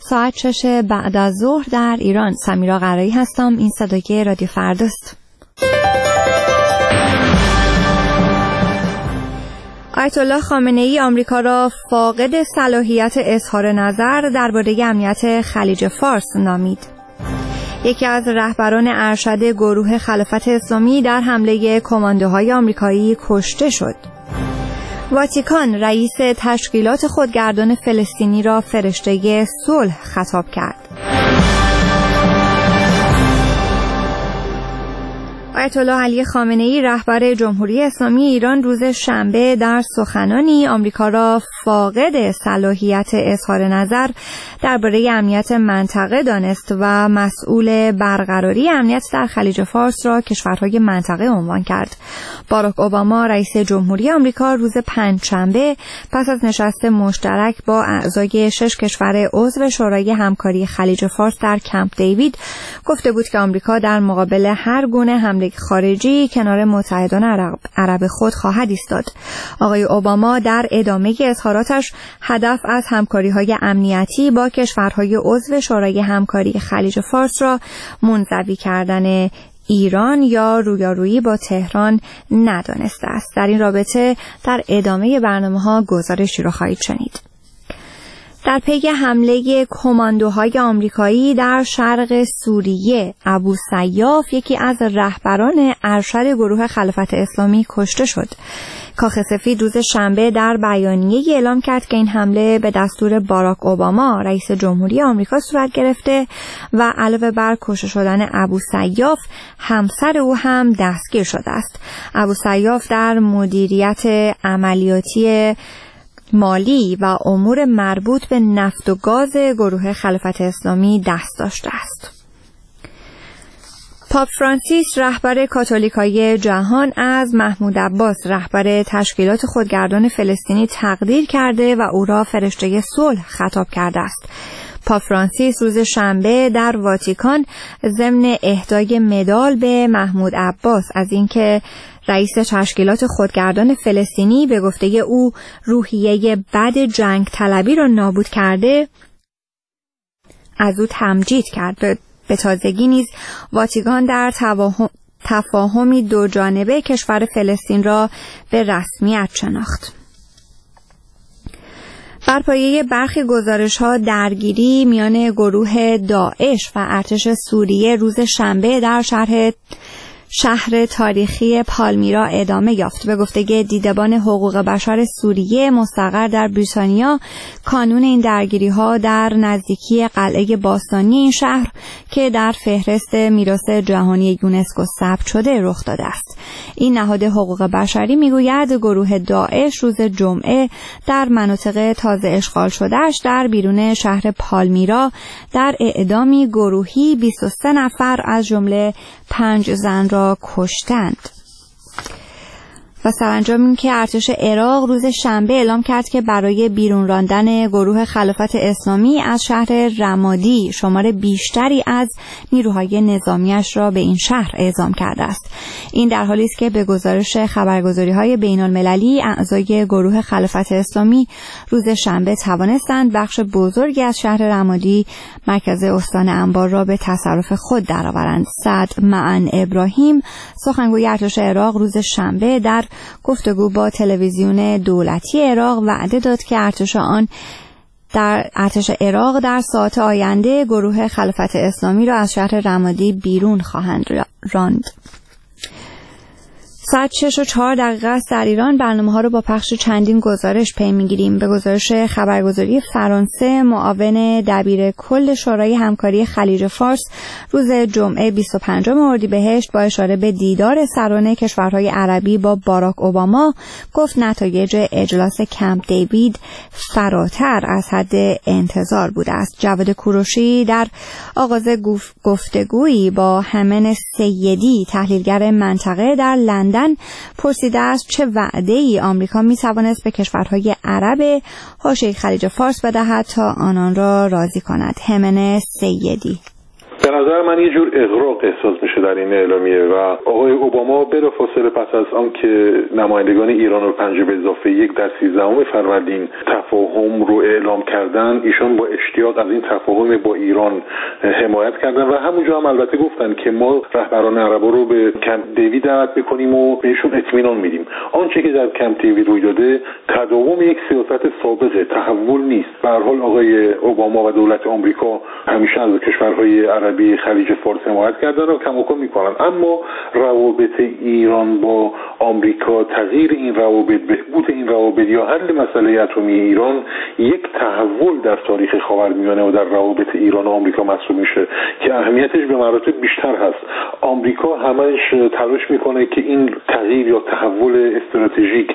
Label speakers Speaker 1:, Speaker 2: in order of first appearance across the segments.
Speaker 1: ساعت 6 بعد از ظهر در ایران. سمیرا قرایی هستم. این صدای رادیو فرداست. آیت الله خامنه ای آمریکا را فاقد صلاحیت اظهار نظر درباره امنیت خلیج فارس نامید. یکی از رهبران ارشد گروه خلافت اسلامی در حمله کماندوهای آمریکایی کشته شد. واتیکان رئیس تشکیلات خودگردان فلسطینی را فرشته صلح خطاب کرد. آیت الله علی خامنه ای رهبر جمهوری اسلامی ایران روز شنبه در سخنانی آمریکا را فاقد صلاحیت اظهار نظر درباره امنیت منطقه دانست و مسئول برقراری امنیت در خلیج فارس را کشورهای منطقه عنوان کرد. باراک اوباما رئیس جمهوری آمریکا روز پنجشنبه پس از نشست مشترک با اعضای 6 کشور عضو شورای همکاری خلیج فارس در کمپ دیوید گفته بود که آمریکا در مقابل هر گونه حمله خارجی کنار متحدان عرب خود خواهد ایستاد. آقای اوباما در ادامه اظهاراتش هدف از همکاری‌های امنیتی با کشورهای عضو شورای همکاری خلیج فارس را منزوی کردن ایران یا رویارویی با تهران ندانسته است. در این رابطه در ادامه برنامه‌ها گزارشی را خواهید شنید. در پی حمله کماندوهای آمریکایی در شرق سوریه، ابو سیاف یکی از رهبران ارشد گروه خلافت اسلامی کشته شد. کاخ سفید روز شنبه در بیانیه‌ای اعلام کرد که این حمله به دستور باراک اوباما رئیس جمهوری آمریکا صورت گرفته و علاوه بر کشته شدن ابو سیاف، همسر او هم دستگیر شده است. ابو سیاف در مدیریت عملیاتی مالی و امور مربوط به نفت و گاز گروه خلافت اسلامی دست داشته است. پاپ فرانسیس رهبر کاتولیکای جهان از محمود عباس رهبر تشکیلات خودگردان فلسطینی تقدیر کرده و او را فرشته صلح خطاب کرده است. پاپ فرانسیس روز شنبه در واتیکان ضمن اهدای مدال به محمود عباس از اینکه رئیس تشکیلات خودگردان فلسطینی به گفته او روحیه بد جنگ طلبی را نابود کرده از او تمجید کرد. به تازگی نیز واتیکان در تفاهمی دو جانبه کشور فلسطین را به رسمیت شناخت. بر پایه برخی گزارش‌ها درگیری میان گروه داعش و ارتش سوریه روز شنبه در شهر تاریخی پالمیرا ادامه یافت. به گفته دیدبان حقوق بشر سوریه مستقر در بریتانیا، کانون این درگیری‌ها در نزدیکی قلعه باستانی این شهر که در فهرست میراث جهانی یونسکو ثبت شده رخ داده است. این نهاد حقوق بشری میگوید گروه داعش روز جمعه در مناطق تازه اشغال شدهش در بیرون شهر پالمیرا در اعدامی گروهی 23 نفر از جمله 5 زن را کشتند. و سرانجام این که ارتش عراق روز شنبه اعلام کرد که برای بیرون راندن گروه خلافت اسلامی از شهر رمادی شمار بیشتری از نیروهای نظامیش را به این شهر اعزام کرده است. این در حالی است که به گزارش خبرگزاری‌های بین‌المللی اعضای گروه خلافت اسلامی روز شنبه توانستند بخش بزرگی از شهر رمادی مرکز استان انبار را به تصرف خود درآورند. سعد معن ابراهیم سخنگوی ارتش عراق روز شنبه در گفتگو با تلویزیون دولتی عراق وعده داد که ارتش عراق در ساعات آینده گروه خلافت اسلامی را از شهر رمادی بیرون خواهند راند. ساعت 6:04 است در ایران. برنامه‌ها رو با پخش چندین گزارش پی می‌گیریم. به گزارش خبرگزاری فرانسه، معاون دبیر کل شورای همکاری خلیج فارس روز جمعه 25 اردیبهشت با اشاره به دیدار سران کشورهای عربی با باراک اوباما گفت نتایج اجلاس کمپ دیوید فراتر از حد انتظار بوده است. جواد کوروشی در آغاز گفتگویی با همن سیدی تحلیلگر منطقه در لندن پرسیده است چه وعده‌ای آمریکا می‌توانست به کشورهای عرب حاشیه خلیج فارس بدهد تا آنان را راضی کند. همن سیدی:
Speaker 2: به نظر من یه جور اغراق احساس میشه در این اعلامیه و آقای اوباما بلافاصله پس از آنکه نمایندگان ایران رو 5+1 در 13 فروردین تفاهم رو اعلام کردن، ایشان با اشتیاق از این تفاهم با ایران حمایت کردن و همونجا هم البته گفتن که ما رهبران عربا رو به کمپ دیوید دعوت بکنیم و بهشون اطمینان میدیم. آنچه که در کمپ دیوید روی داده تداوم یک سیاست سابقه، تحول نیست. به هر حال آقای اوباما و دولت آمریکا همیشه از کشورهای عربی خلیج فارس حمایت کردن و کماکان میکنن، اما روابط ایران با آمریکا، تغییر این روابط، بهبود این روابط یا حل مسئله اتمی ایران یک تحول در تاریخ خاورمیانه و در روابط ایران و آمریکا محسوب میشه که اهمیتش به مراتب بیشتر هست. آمریکا همش تلاش میکنه که این تغییر یا تحول استراتژیک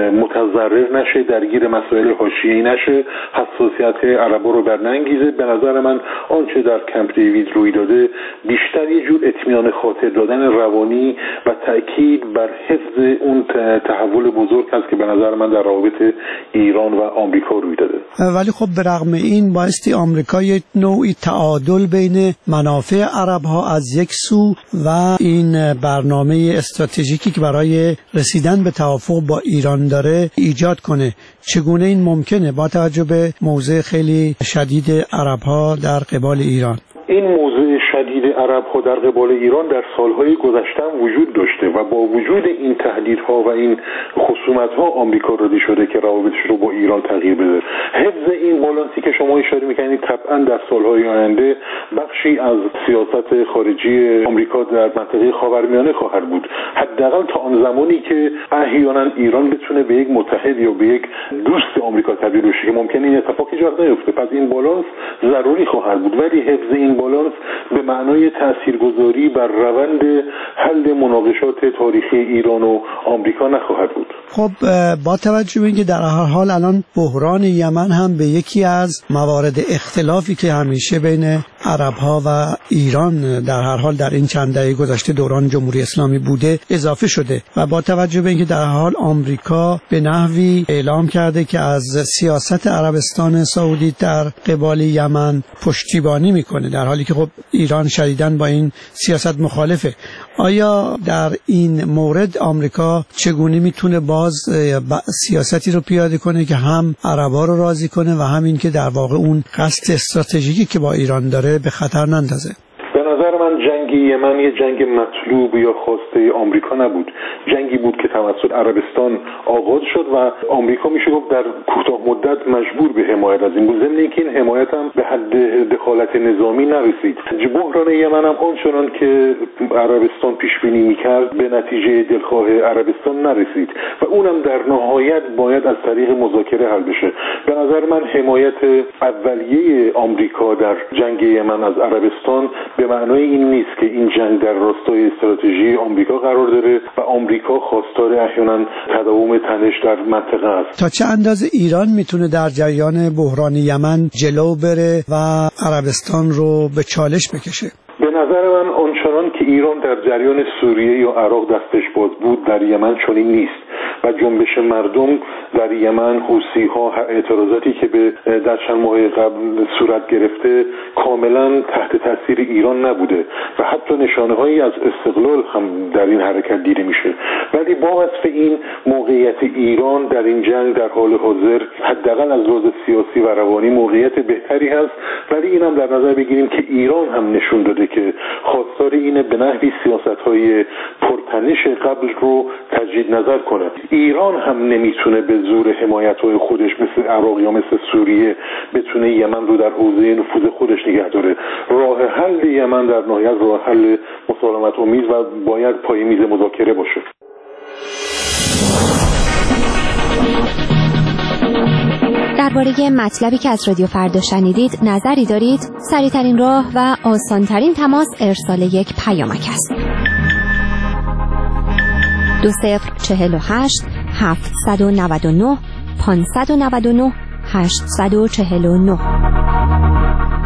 Speaker 2: متضرر نشه، درگیر مسائل حاشیه‌ای نشه، حساسیت عربا رو برنگیزه. به نظر من آنچه در کمپ دیوید روی داده بیشتر یه جور اطمینان خاطر دادن روانی و تأکید بر حفظ اون تحول بزرگ هست که به نظر من در روابط ایران و آمریکا روی داده.
Speaker 3: ولی خب به رغم این بایستی آمریکا یک نوعی تعادل بین منافع عرب ها از یک سو و این برنامه استراتژیکی که برای رسیدن به توافق با ایران داره ایجاد کنه. چگونه این ممکنه با توجه به موضع خیلی شدید عرب ها در قبال ایران؟
Speaker 2: این موضوع شدید عرب ها در قبال ایران در سالهای گذشته وجود داشته و با وجود این تهدیدها و این خصومت ها آمریکا راضی شده که روابطش رو با ایران تغییر بده. حفظ این بالانسی که شما اشاره میکنید طبعا در سالهای آینده بخشی از سیاست خارجی آمریکا در منطقه خاورمیانه خواهد بود، حداقل تا آن زمانی که احیانا ایران بتونه به یک متحد یا به یک دوست آمریکا تبدیل بشه که ممکنه این اتفاق ایجاد نیفته. پس این بالانس ضروری خواهد بود، ولی حفظ این بالانس به معنای تاثیرگذاری بر روند حل مناقشات تاریخی ایران و آمریکا نخواهد بود.
Speaker 3: خب با توجه به اینکه در هر حال الان بحران یمن هم به یکی از موارد اختلافی که همیشه بین عرب‌ها و ایران در هر حال در این چند دهه گذشته دوران جمهوری اسلامی بوده اضافه شده و با توجه به اینکه در هر حال آمریکا به نحوی اعلام کرده که از سیاست عربستان سعودی در قبال یمن پشتیبانی میکنه، در حالی که خب ایران شدیداً با این سیاست مخالفه. آیا در این مورد آمریکا چگونه میتونه باز سیاستی رو پیاده کنه که هم عربا رو راضی کنه و همین که در واقع اون قصد استراتژیکی که با ایران داره به خطر نندازه؟
Speaker 2: به نظر من جنگ یمن یه جنگ مطلوب یا خواسته آمریکا نبود، جنگی بود که توسط عربستان آغاز شد و آمریکا میشه گفت در کوتاه مدت مجبور به حمایت از این بود، ضمن اینکه این حمایت هم به حد دخالت نظامی نرسید. بحران یمن هم آنچنان که عربستان پیش بینی میکرد به نتیجه دلخواه عربستان نرسید و اونم در نهایت باید از طریق مذاکره حل بشه. به نظر من حمایت اولیه آمریکا در جنگ یمن از عربستان به معنای این نیست که این جنگ در راستای استراتژی آمریکا قرار داره و آمریکا خواستار احیانا تداوم تنش در منطقه است.
Speaker 3: تا چه اندازه ایران میتونه در جریان بحران یمن جلو بره و عربستان رو به چالش بکشه؟
Speaker 2: به نظر من آنچنان که ایران در جریان سوریه یا عراق دستش باز بود در یمن چنین نیست و جنبش مردم در یمن، حوثی‌ها، اعتراضاتی که به در چند ماه قبل صورت گرفته کاملا تحت تاثیر ایران نبوده و حتی نشانه‌هایی از استقلال هم در این حرکت دیده میشه. ولی با وصف این موقعیت ایران در این جنگ در حال حاضر حداقل از لحاظ سیاسی و روانی موقعیت بهتری هست، ولی اینم در نظر بگیریم که ایران هم نشون داده که خواستار اینه به نحوی سیاست‌های پرتنش قبل رو تجدید نظر کنه. ایران هم نمیتونه به زور حمایت‌های خودش مثل عراق یا مثل سوریه بتونه یمن رو در حوزه نفوذ خودش نگه داره. راه حل یمن در نهایت راه حل مسالمت آمیز و باید پای میز مذاکره باشه.
Speaker 4: درباره مطلبی که از رادیو فردا شنیدید نظری دارید؟ سریع‌ترین راه و آسان‌ترین تماس ارسال یک پیامک است. 2048 799 599 849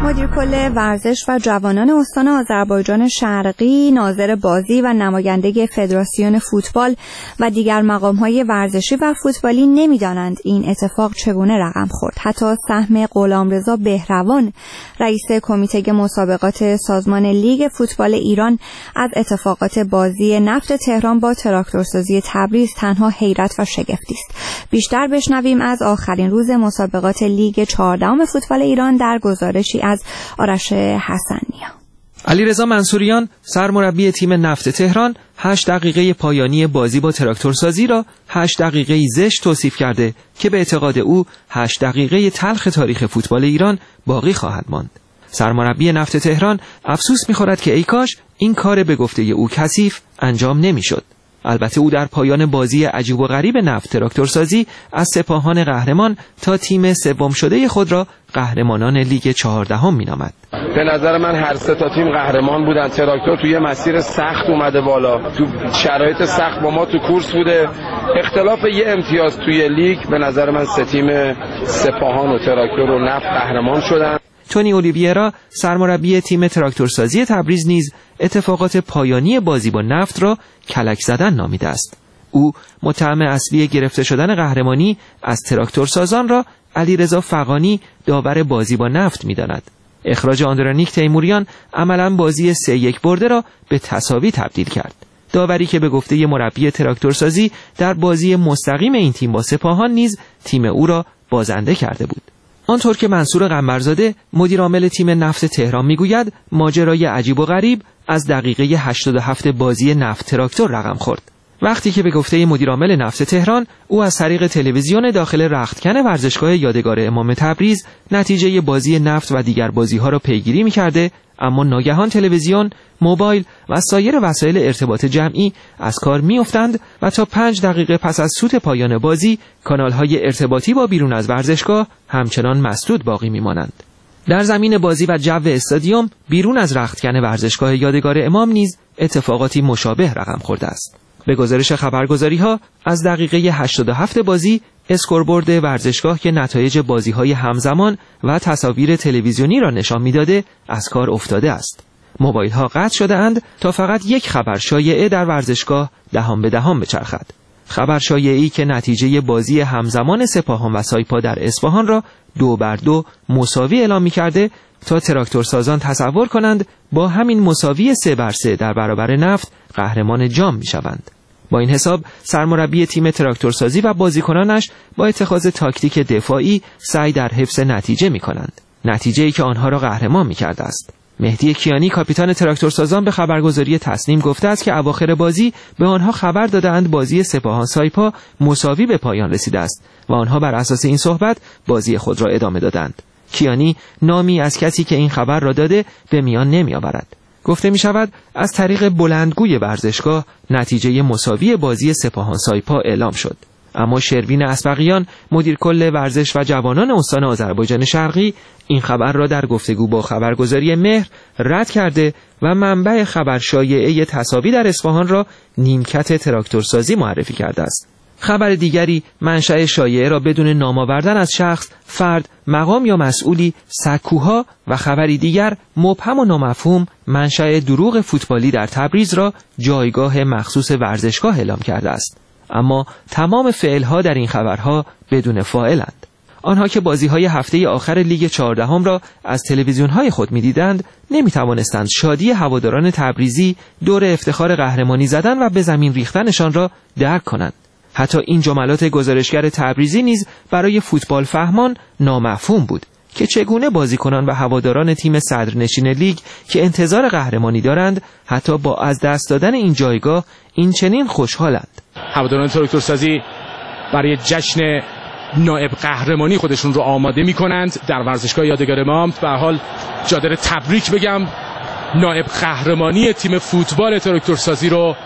Speaker 1: مدیر کل ورزش و جوانان استان آذربایجان شرقی، ناظر بازی و نماینده فدراسیون فوتبال و دیگر مقام‌های ورزشی و فوتبالی نمی‌دانند این اتفاق چگونه رقم خورد. حتی سهم غلامرضا بهروان، رئیس کمیته مسابقات سازمان لیگ فوتبال ایران، از اتفاقات بازی نفت تهران با تراکتورسازی تبریز تنها حیرت و شگفتی است. بیشتر بشنویم از آخرین روز مسابقات لیگ 14 فوتبال ایران در گزارشی از آرش حسنیا.
Speaker 5: علیرضا منصوریان، سرمربی تیم نفت تهران، 8 دقیقه پایانی بازی با تراکتورسازی را 8 دقیقه زشت توصیف کرده که به اعتقاد او 8 دقیقه تلخ تاریخ فوتبال ایران باقی خواهد ماند. سرمربی نفت تهران افسوس می‌خورد که ای کاش این کار به گفته او کثیف انجام نمی‌شد. البته او در پایان بازی عجیب و غریب نفت تراکتورسازی از سپاهان قهرمان تا تیم سوم شده خود را قهرمانان لیگ 14 مینامد.
Speaker 6: به نظر من هر سه تا تیم قهرمان بودن. تراکتور توی مسیر سخت اومده بالا، تو شرایط سخت با ما تو کورس بوده. اختلاف یه امتیاز توی لیگ، به نظر من سه تیم سپاهان و تراکتور و نفت قهرمان شدن.
Speaker 5: تونی اولیویرا، سرمربی تیم تراکتورسازی تبریز، نیز اتفاقات پایانی بازی با نفت را کلک زدن نامیده است. او متهم اصلی گرفته شدن قهرمانی از تراکتورسازان را علیرضا فغانی، داور بازی با نفت، می‌داند. اخراج آندرانیک تیموریان عملاً بازی 3-1 برده را به تساوی تبدیل کرد. داوری که به گفته مربی تراکتورسازی در بازی مستقیم این تیم با سپاهان نیز تیم او را بازنده کرده بود. آنطور که منصور قنبرزاده، مدیر عامل تیم نفت تهران، میگوید ماجرای عجیب و غریب از دقیقه 87 بازی نفت تراکتور رقم خورد. وقتی که به گفته مدیر عامل نفت تهران، او از طریق تلویزیون داخل رختکن ورزشگاه یادگار امام تبریز نتیجه بازی نفت و دیگر بازی‌ها را پیگیری می‌کرده، اما ناگهان تلویزیون، موبایل و سایر وسایل ارتباط جمعی از کار می‌افتند و تا 5 دقیقه پس از سوت پایان بازی کانال‌های ارتباطی با بیرون از ورزشگاه همچنان مسدود باقی می‌مانند. در زمین بازی و جو استادیوم بیرون از رختکن ورزشگاه یادگار امام نیز اتفاقاتی مشابه رقم خورده است. به گزارش خبرگزاری‌ها، از دقیقه 87 بازی اسکوربورد ورزشگاه که نتایج بازی‌های همزمان و تصاویر تلویزیونی را نشان می‌داده از کار افتاده است. موبایل‌ها قطع شده اند تا فقط یک خبر شایعه در ورزشگاه دهان به دهان بچرخد. خبر شایعه‌ای که نتیجه بازی همزمان سپاهان و سایپا در اصفهان را 2-2 مساوی اعلام می‌کرده تا تراکتورسازان تصور کنند با همین مساوی 3-3 در برابر نفت قهرمان جام می‌شوند. با این حساب سرمربی تیم تراکتورسازی و بازیکنانش با اتخاذ تاکتیک دفاعی سعی در حفظ نتیجه می‌کنند، نتیجه‌ای که آنها را قهرمان می‌کرده است. مهدی کیانی، کاپیتان تراکتورسازان، به خبرگزاری تصنیم گفته است که اواخر بازی به آنها خبر دادند بازی سپاهان سایپا مساوی به پایان رسیده است و آنها بر اساس این صحبت بازی خود را ادامه دادند. کیانی نامی از کسی که این خبر را داده به میان نمی‌آورد. گفته می شود از طریق بلندگوی ورزشگاه نتیجه مساوی بازی سپاهان سایپا اعلام شد. اما شروین اسبقیان، مدیر کل ورزش و جوانان استان آذربایجان شرقی، این خبر را در گفتگو با خبرگزاری مهر رد کرده و منبع خبر شایعه تساوی در اصفهان را نیمکت تراکتورسازی معرفی کرده است. خبر دیگری منشأ شایعه را بدون نام آوردن از شخص، فرد، مقام یا مسئولی سکوها و خبری دیگر مبهم و نامفهوم منشأ دروغ فوتبالی در تبریز را جایگاه مخصوص ورزشگاه اعلام کرده است. اما تمام فعلها در این خبرها بدون فاعلند. آنها که بازی‌های هفته آخر لیگ 14 را از تلویزیون‌های خود می‌دیدند، نمی‌توانستند شادی هواداران تبریزی دور افتخار قهرمانی زدن و به زمین ریختنشان را درک کنند. حتی این جملات گزارشگر تبریزی نیز برای فوتبال فهمان نامفهوم بود که چگونه بازیکنان و هواداران تیم صدرنشین لیگ که انتظار قهرمانی دارند حتی با از دست دادن این جایگاه این چنین خوشحالند.
Speaker 7: هواداران تراکتورسازی برای جشن نایب قهرمانی خودشون رو آماده می‌کنند در ورزشگاه یادگار امام. به هر حال جا داره تبریک بگم، نایب قهرمانی تیم فوتبال تراکتورسازی رو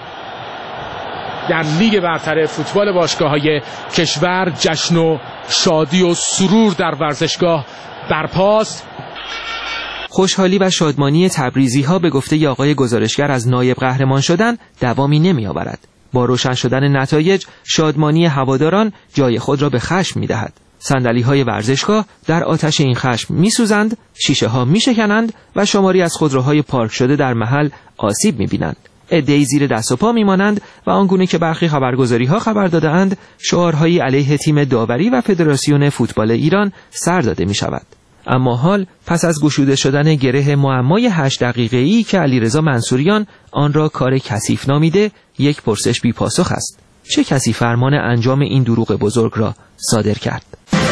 Speaker 7: در لیگ برتر فوتبال باشگاه‌های کشور. جشن و شادی و سرور در ورزشگاه برپاست.
Speaker 5: خوشحالی و شادمانی تبریزی‌ها به گفته آقای گزارشگر از نایب قهرمان شدن دوامی نمی‌آورد. با روشن شدن نتایج شادمانی هواداران جای خود را به خشم می‌دهد. صندلی‌های ورزشگاه در آتش این خشم می‌سوزند، شیشه‌ها می‌شکنند و شماری از خودروهای پارک شده در محل آسیب می‌بینند. عده‌ای زیر دست و پا می‌مانند و آنگونه که برخی خبرگزاری‌ها خبر داده‌اند، شعارهایی علیه تیم داوری و فدراسیون فوتبال ایران سر داده می‌شود. اما حال پس از گشوده شدن گره معمای 8 دقیقه‌ای که علیرضا منصوریان آن را کار کثیف نامیده، یک پرسش بی پاسخ است. چه کسی فرمان انجام این دروغ بزرگ را صادر کرد؟